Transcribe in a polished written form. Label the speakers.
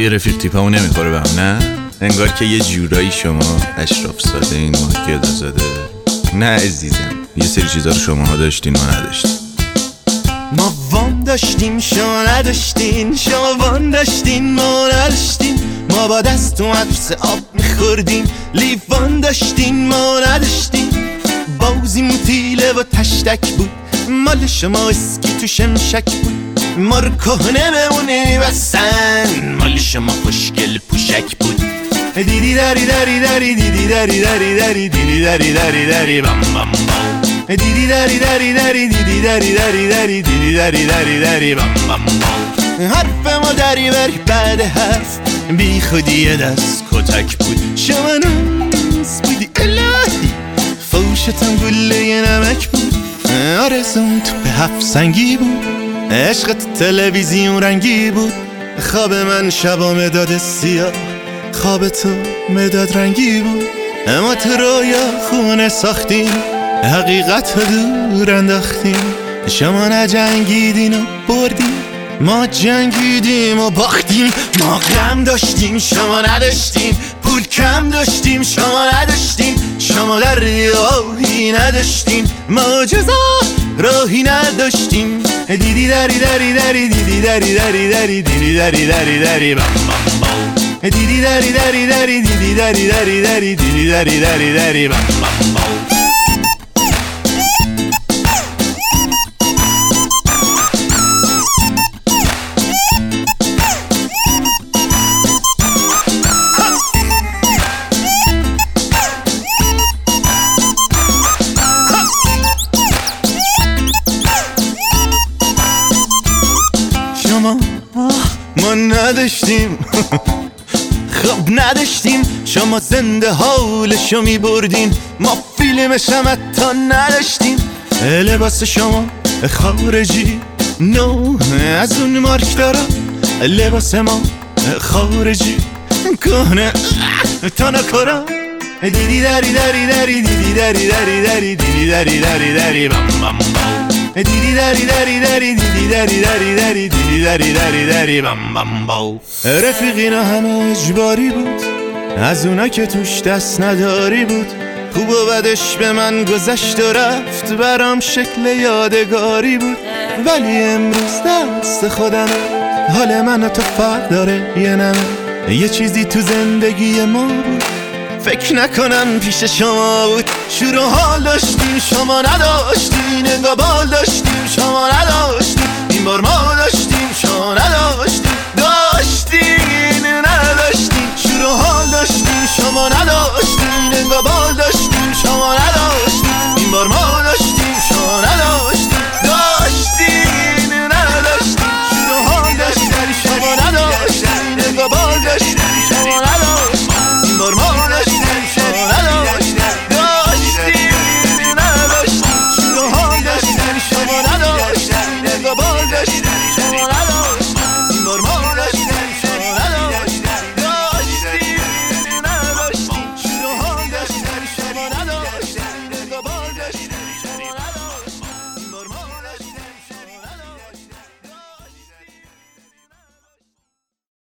Speaker 1: حرفای رفیق تیپمون نمیخوره به هم، نه؟ انگار که یه جورایی شما اشراف ساده این ماه زاده. نه عزیزم، یه سری چیزا رو شماها داشتین ما نداشتیم.
Speaker 2: ما وام داشتیم شما نداشتین، شما وام داشتین ما نداشتین. ما با دست تو مدرسه آب میخوردیم، لیوان داشتین ما نداشتین. بازیمون تیله و تشتک بود، مال شما اسکی تو شمشک بود. ما رو کهنه بمونه بسن، مال شما خوشگل پوشک بود. دیدی داری داری داری دیدی داری داری داری دیدی داری داری داری بام بام بام. دیدی داری داری داری دیدی داری داری داری دیدی داری داری داری بام بام بام. حرف ما داری بری بعد حرف، بی خودی دست کتک بود. شما ناز بودی الهی، فوشتم گله نمک بود. آرزون تو به هفت سنگی بود، عشقت تلویزیون رنگی بود. خواب من شبا مداد سیاه، خواب تو مداد رنگی بود. اما تو رویا خونه ساختیم، حقیقت رو دور انداختیم. شما نجنگیدین و بردیم، ما جنگیدیم و باختیم. ما غم داشتیم شما نداشتیم، پول کم داشتیم شما نداشتیم. شما در راهی نداشتیم، ما جزا راهی نداشتیم. دیدی داری داری داری دیدی داری داری داری دیدی داری داری داری بام بام بام. دیدی داری داری داری دیدی داری داری داری دیدی داری داری داری بام بام بام. ما نداشتیم خب نداشتیم. شما زنده حالشو می بردین، ما فیلمش هم حتی نداشتیم. لباس شما خارجی نو از اون مارک دارم، لباس ما خارجی کهنه تا نکرم. دیدی داری داری داری دیدی داری داری داری دیدی داری داری داری بام بام بام. دیدی داری داری داری دیدی داری داری داری دیدی داری داری داری بام بام بام. رفیقینا همه اجباری بود، از اونا که توش دست نداری بود. خوب و بدش به من گذشت و رفت، برام شکل یادگاری بود. ولی امروز دست خودمه، حال من و تو فرق داره یه نمه. یه چیزی تو زندگی ما بود، فکر نکنم پیش شما بود. شور و حال داشتیم شما نداشتین، انگار بال داشتیم شما نداشتین. این بار ما داشتیم شما نداشتین، داشتین نداشتین. شور و حال داشتیم شما نداشتین.